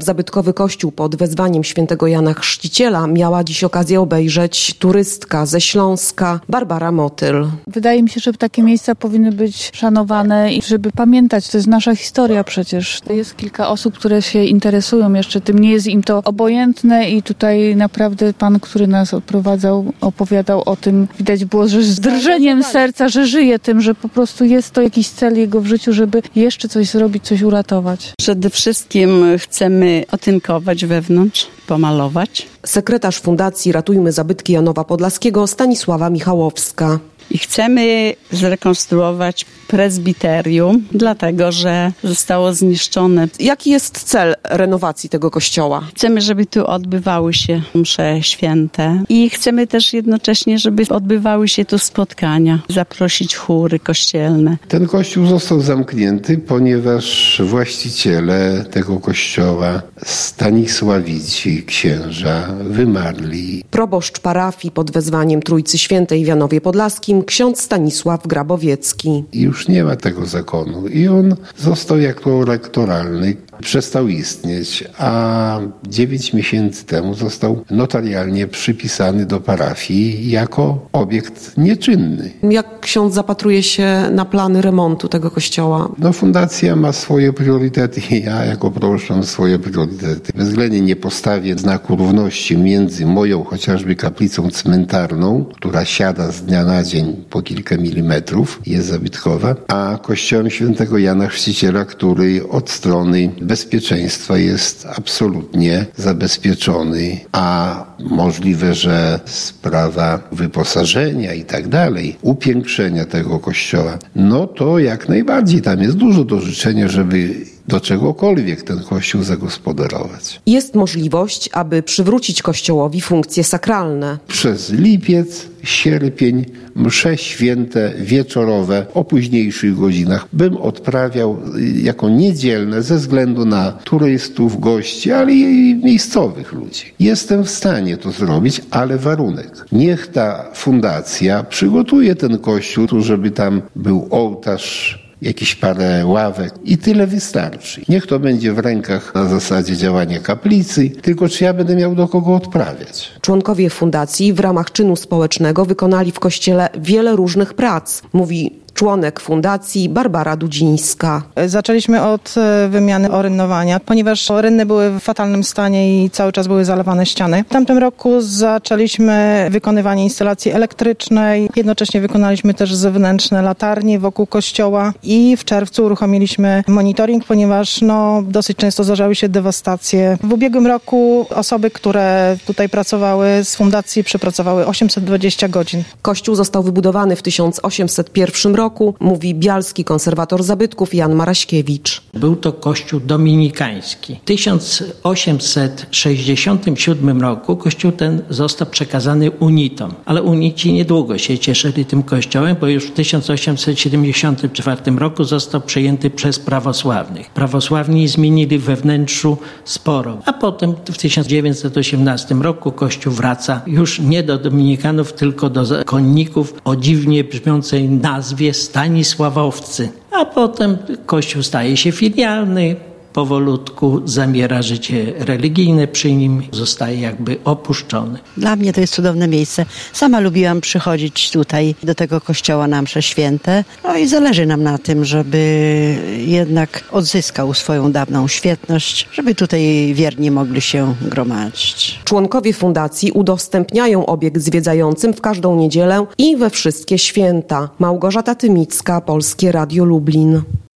zabytkowy kościół pod wezwaniem świętego Jana Chrzciciela miała dziś okazję obejrzeć turystka ze Śląska Barbara Motyl. Wydaje mi się, że takie miejsca powinny być szanowane i żeby pamiętać, to jest nasza historia przecież. Jest kilka osób, które się interesują jeszcze tym, nie jest im to obojętne i tutaj naprawdę pan, który nas odprowadzał, opowiadał o tym. Widać było, że z drżeniem serca, że żyje tym, że po prostu jest to jakiś cel jego w życiu, żeby jeszcze coś zrobić, coś uratować. Przede wszystkim chcemy otynkować wewnątrz, pomalować. Sekretarz Fundacji Ratujmy Zabytki Janowa Podlaskiego Stanisława Michałowska. I chcemy zrekonstruować prezbiterium, dlatego że zostało zniszczone. Jaki jest cel renowacji tego kościoła? Chcemy, żeby tu odbywały się msze święte i chcemy też jednocześnie, żeby odbywały się tu spotkania, zaprosić chóry kościelne. Ten kościół został zamknięty, ponieważ właściciele tego kościoła, Stanisławici księża, wymarli. Proboszcz parafii pod wezwaniem Trójcy Świętej w Janowie Podlaskim, ksiądz Stanisław Grabowiecki. Już nie ma tego zakonu i on został jako rektoralny, przestał istnieć, a 9 miesięcy temu został notarialnie przypisany do parafii jako obiekt nieczynny. Jak ksiądz zapatruje się na plany remontu tego kościoła? Fundacja ma swoje priorytety i ja jako proboszcz mam swoje priorytety. Bezwzględnie nie postawię znaku równości między moją chociażby kaplicą cmentarną, która siada z dnia na dzień po kilka milimetrów, jest zabytkowa, a kościołem świętego Jana Chrzciciela, który od strony bezpieczeństwa jest absolutnie zabezpieczony, a możliwe, że sprawa wyposażenia i tak dalej, upiększenia tego kościoła, no to jak najbardziej tam jest dużo do życzenia, żeby do czegokolwiek ten kościół zagospodarować. Jest możliwość, aby przywrócić kościołowi funkcje sakralne. Przez lipiec, sierpień, msze święte wieczorowe o późniejszych godzinach bym odprawiał jako niedzielne ze względu na turystów, gości, ale i miejscowych ludzi. Jestem w stanie to zrobić, ale warunek. Niech ta fundacja przygotuje ten kościół, żeby tam był ołtarz, jakieś parę ławek i tyle wystarczy. Niech to będzie w rękach na zasadzie działania kaplicy, tylko czy ja będę miał do kogo odprawiać. Członkowie fundacji w ramach czynu społecznego wykonali w kościele wiele różnych prac, mówi członek fundacji Barbara Dudzińska. Zaczęliśmy od wymiany orynnowania, ponieważ rynny były w fatalnym stanie i cały czas były zalewane ściany. W tamtym roku zaczęliśmy wykonywanie instalacji elektrycznej, jednocześnie wykonaliśmy też zewnętrzne latarnie wokół kościoła i w czerwcu uruchomiliśmy monitoring, ponieważ dosyć często zdarzały się dewastacje. W ubiegłym roku osoby, które tutaj pracowały z fundacji, przepracowały 820 godzin. Kościół został wybudowany w 1801 roku, mówi bialski konserwator zabytków Jan Maraśkiewicz. Był to kościół dominikański. W 1867 roku kościół ten został przekazany unitom, ale unici niedługo się cieszyli tym kościołem, bo już w 1874 roku został przejęty przez prawosławnych. Prawosławni zmienili we wnętrzu sporo, a potem w 1918 roku kościół wraca już nie do dominikanów, tylko do zakonników o dziwnie brzmiącej nazwie Stanisławowcy. A potem kościół staje się filialny, powolutku zamiera życie religijne, przy nim zostaje jakby opuszczony. Dla mnie to jest cudowne miejsce. Sama lubiłam przychodzić tutaj do tego kościoła na msze święte. I zależy nam na tym, żeby jednak odzyskał swoją dawną świetność, żeby tutaj wierni mogli się gromadzić. Członkowie fundacji udostępniają obiekt zwiedzającym w każdą niedzielę i we wszystkie święta. Małgorzata Tymicka, Polskie Radio Lublin.